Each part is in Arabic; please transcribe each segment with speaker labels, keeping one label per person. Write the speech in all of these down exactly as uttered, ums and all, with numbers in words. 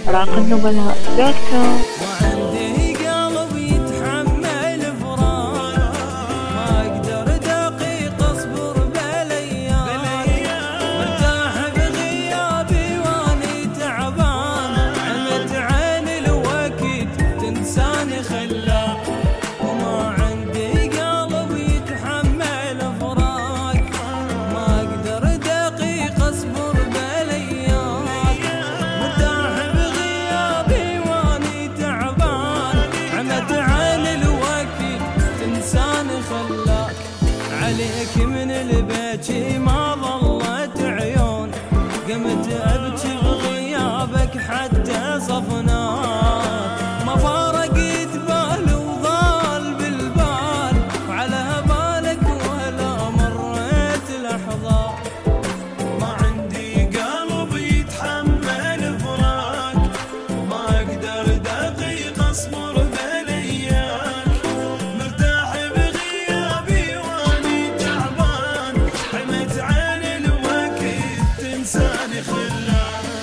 Speaker 1: راق النبلاء دوت كوم.
Speaker 2: وعندي قلب يتحمل فراق، ما اقدر دقيقة اصبر بالايام، مرتاح بغيابي واني تعبان، عمت عين الوقت تنساني خلاك. وما عندي قلب يتحمل فراق، ما اقدر دقيقة اصبر بالايام، مرتاح بغيابي واني تعبان، عمت عين الوقت تنساني خلاك. عليك من البكي ما ظلت عيون، قمت ابكي بغيابك حتى صفناك، ما فارقت بال وظال بالبال، وعلى بالك ولا مريت لحظة.
Speaker 3: ما عندي قلب يتحمل فراق، ما اقدر دقيقة اصبر بالاياك، مرتاح بغيابي واني تعبان، عمت عين الوقت تنساني خلاك.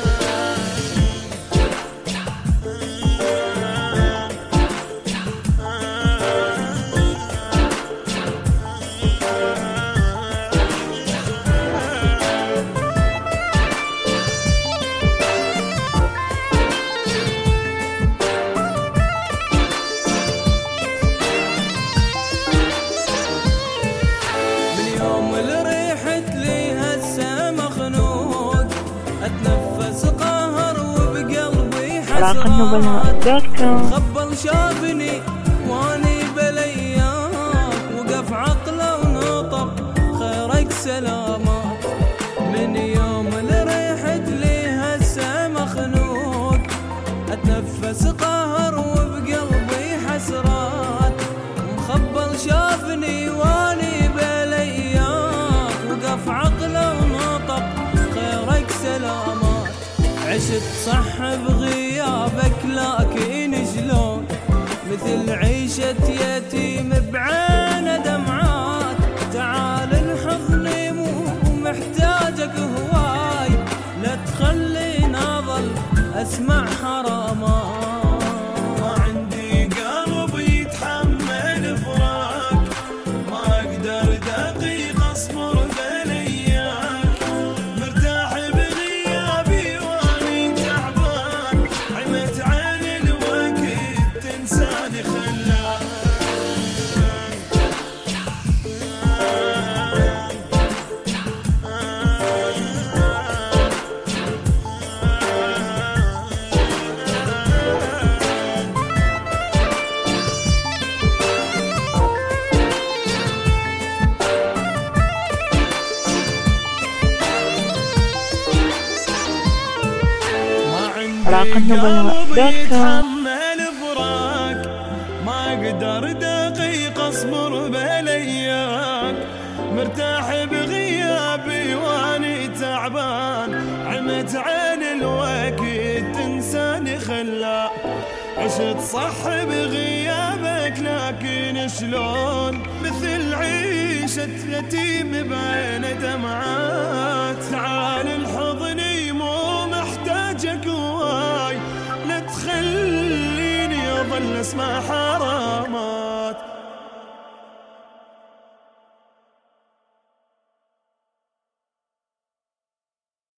Speaker 2: اتنفس قهر وبقلبي
Speaker 1: راق
Speaker 2: حسران،
Speaker 1: النبلاء دوت كوم.
Speaker 2: خبل شافني واني بلياك، وقف عقله ونطق خيرك سلامات. من يوم اللي ريحت لي هسه مخنوق، اتنفس قهر وبقلبي حسرات، مخبل شافني واني بلياك، وقف عقله ونطق خيرك سلامات. عشت صح بغيابك لكن شلون، مثل عيشة يتيم بعين دمعات، تعال الحضني مو محتاجك هواي، لا تخليني اظل اسمع حرامات.
Speaker 3: ما عندي قلب يتحمل فراق، ما اقدر دقيقة اصبر بالاياك، مرتاح بغيابي واني تعبان، عمت عين الوقت تنساني خلاك.
Speaker 1: راق النبلاء دوت كوم.
Speaker 3: يتحمل فراق، ما اقدر دقيقة اصبر بالاياك، مرتاح بغيابي واني تعبان، عمت عين الوقت تنساني خلاك. عشت صح بغيابك لكن شلون، مثل عيشة يتيم بين دمعات، تعال